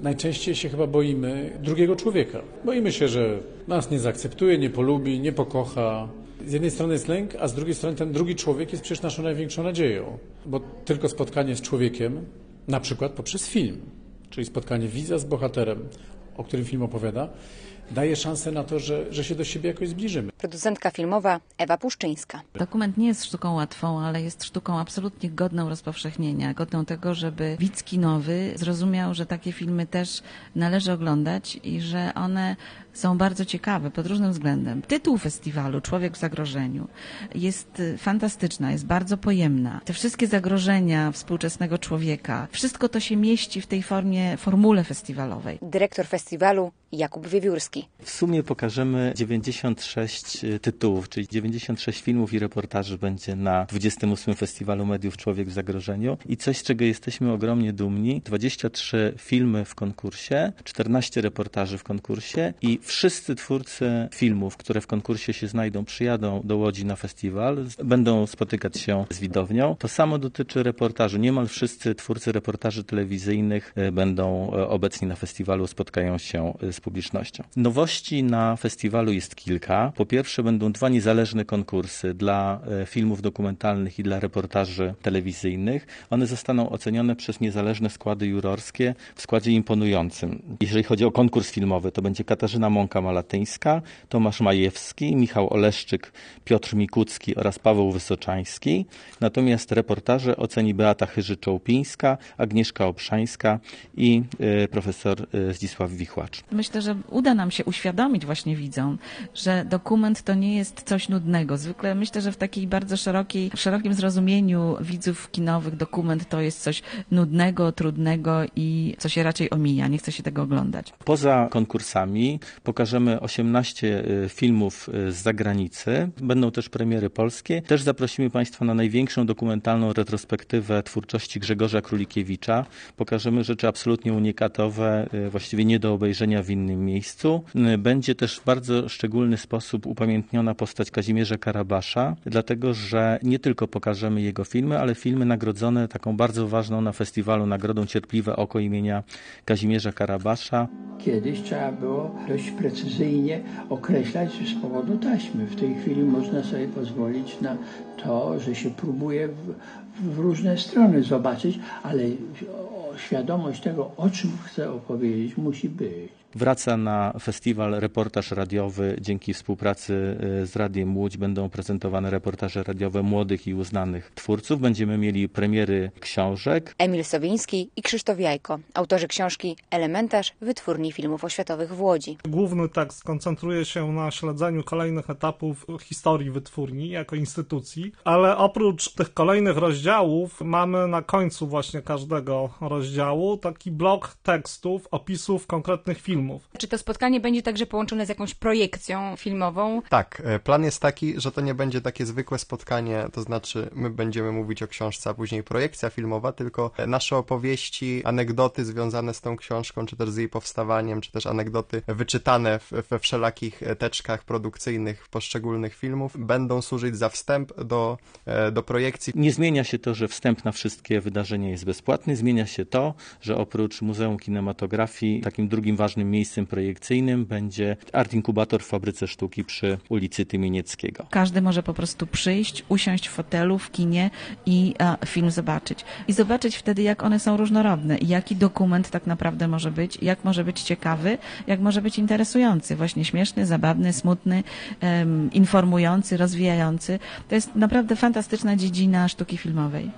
Najczęściej się chyba boimy drugiego człowieka. Boimy się, że nas nie zaakceptuje, nie polubi, nie pokocha. Z jednej strony jest lęk, a z drugiej strony ten drugi człowiek jest przecież naszą największą nadzieją. Bo tylko spotkanie z człowiekiem, na przykład poprzez film, czyli spotkanie widza z bohaterem, o którym film opowiada, daje szansę na to, że się do siebie jakoś zbliżymy. Producentka filmowa Ewa Puszczyńska. Dokument nie jest sztuką łatwą, ale jest sztuką absolutnie godną rozpowszechnienia, godną tego, żeby widz kinowy zrozumiał, że takie filmy też należy oglądać i że one są bardzo ciekawe pod różnym względem. Tytuł festiwalu Człowiek w zagrożeniu jest fantastyczna, jest bardzo pojemna. Te wszystkie zagrożenia współczesnego człowieka, wszystko to się mieści w tej formule festiwalowej. Dyrektor festiwalu Jakub Wiewiórski. W sumie pokażemy 96 tytułów, czyli 96 filmów i reportaży będzie na 28. Festiwalu Mediów Człowiek w zagrożeniu. I coś, z czego jesteśmy ogromnie dumni, 23 filmy w konkursie, 14 reportaży w konkursie i wszyscy twórcy filmów, które w konkursie się znajdą, przyjadą do Łodzi na festiwal, będą spotykać się z widownią. To samo dotyczy reportażu. Niemal wszyscy twórcy reportaży telewizyjnych będą obecni na festiwalu, spotkają się z publicznością. Nowości na festiwalu jest kilka. Po pierwsze będą 2 niezależne konkursy dla filmów dokumentalnych i dla reportaży telewizyjnych. One zostaną ocenione przez niezależne składy jurorskie w składzie imponującym. Jeżeli chodzi o konkurs filmowy, to będzie Katarzyna Mąka-Malatyńska, Tomasz Majewski, Michał Oleszczyk, Piotr Mikucki oraz Paweł Wysoczański. Natomiast reportaże oceni Beata Chyży-Czołpińska, Agnieszka Obszańska i profesor Zdzisław Wichłacz. Myślę, że uda nam się uświadomić właśnie widzom, że dokument to nie jest coś nudnego. Zwykle myślę, że w takiej bardzo szerokim zrozumieniu widzów kinowych dokument to jest coś nudnego, trudnego i co się raczej omija. Nie chce się tego oglądać. Poza konkursami pokażemy 18 filmów z zagranicy. Będą też premiery polskie. Też zaprosimy Państwa na największą dokumentalną retrospektywę twórczości Grzegorza Królikiewicza. Pokażemy rzeczy absolutnie unikatowe, właściwie nie do obejrzenia w innym miejscu. Będzie też w bardzo szczególny sposób upamiętniona postać Kazimierza Karabasza, dlatego że nie tylko pokażemy jego filmy, ale filmy nagrodzone taką bardzo ważną na festiwalu nagrodą Cierpliwe Oko imienia Kazimierza Karabasza. Kiedyś trzeba było dość precyzyjnie określać z powodu taśmy. W tej chwili można sobie pozwolić na to, że się próbuje w różne strony zobaczyć, ale świadomość tego, o czym chcę opowiedzieć, musi być. Wraca na festiwal reportaż radiowy. Dzięki współpracy z Radiem Łódź będą prezentowane reportaże radiowe młodych i uznanych twórców. Będziemy mieli premiery książek. Emil Sowiński i Krzysztof Jajko, autorzy książki Elementarz Wytwórni Filmów Oświatowych w Łodzi. Główny tekst koncentruje się na śledzeniu kolejnych etapów historii wytwórni jako instytucji, ale oprócz tych kolejnych rozdziałów mamy na końcu właśnie każdego rozdziału taki blok tekstów, opisów konkretnych filmów. Czy to spotkanie będzie także połączone z jakąś projekcją filmową? Tak, plan jest taki, że to nie będzie takie zwykłe spotkanie, to znaczy my będziemy mówić o książce, a później projekcja filmowa, tylko nasze opowieści, anegdoty związane z tą książką, czy też z jej powstawaniem, czy też anegdoty wyczytane we wszelakich teczkach produkcyjnych poszczególnych filmów będą służyć za wstęp do projekcji. Nie zmienia się to, że wstęp na wszystkie wydarzenia jest bezpłatny, zmienia się to, że oprócz Muzeum Kinematografii takim drugim ważnym miejscem projekcyjnym będzie Art Inkubator w Fabryce Sztuki przy ulicy Tymienieckiego. Każdy może po prostu przyjść, usiąść w fotelu, w kinie i film zobaczyć. I zobaczyć wtedy, jak one są różnorodne i jaki dokument tak naprawdę może być, jak może być ciekawy, jak może być interesujący, właśnie śmieszny, zabawny, smutny, informujący, rozwijający. To jest naprawdę fantastyczna dziedzina sztuki filmowej.